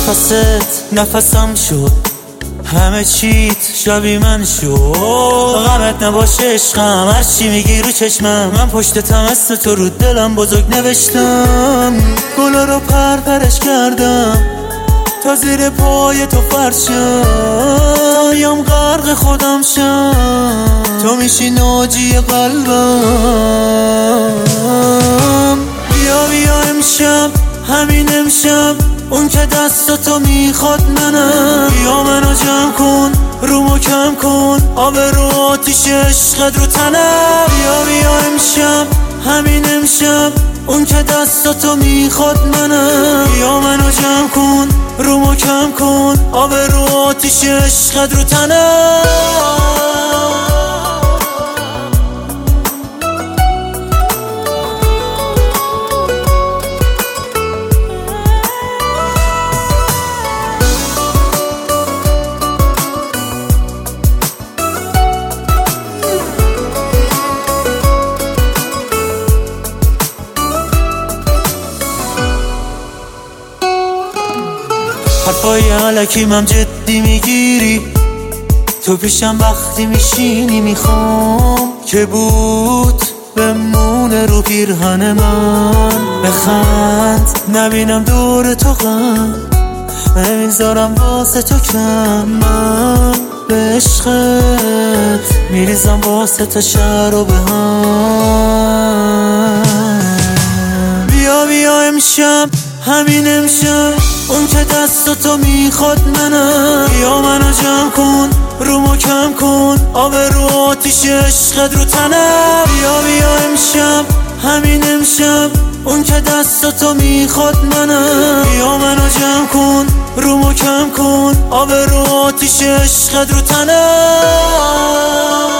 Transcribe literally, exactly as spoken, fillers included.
نفست نفسم شد، همه چیت شبیه من شد. غمت نباشه عشقم، هرچی میگی رو چشمم، من پشتتم اسم تو رو دلم بزرگ نوشتم. گلا رو پرپرش کردم تا زیر پای تو فرشم، تا میام غرق خودم شم، تو میشی ناجی قلبم. بیا بیا امشب، همین امشب، اون که دستاتو میخواد منم. بیا منو جمع کن، رومو کم کن، آب رو آتیش عشقت رو تنم. بیا بیا امشب، همین امشب، اون که دستاتو میخواد منم. بیا منو جمع کن، رومو کم کن، آب رو آتیش عشقت رو تنم. حرفای علکی من جدی میگیری، تو پیشم وقتی میشینی میخوام که بود بمونه رو پیرهن من. بخند نبینم دور تو غم، نمیذارم واسه تو کم. من به عشقت میریزم واسه تا شهر و به هم. بیا بیا امشب، همین امشب، اون که دستاتو میخواد منم. بیا منو جمع کن، رومو کم کن، آب رو آتیش عشقت رو تنم. بیا بیا امشب، همین امشب، اون که دستاتو میخواد منم. بیا منو جمع کن، رومو کم کن، آب رو آتیش عشقت رو تنم.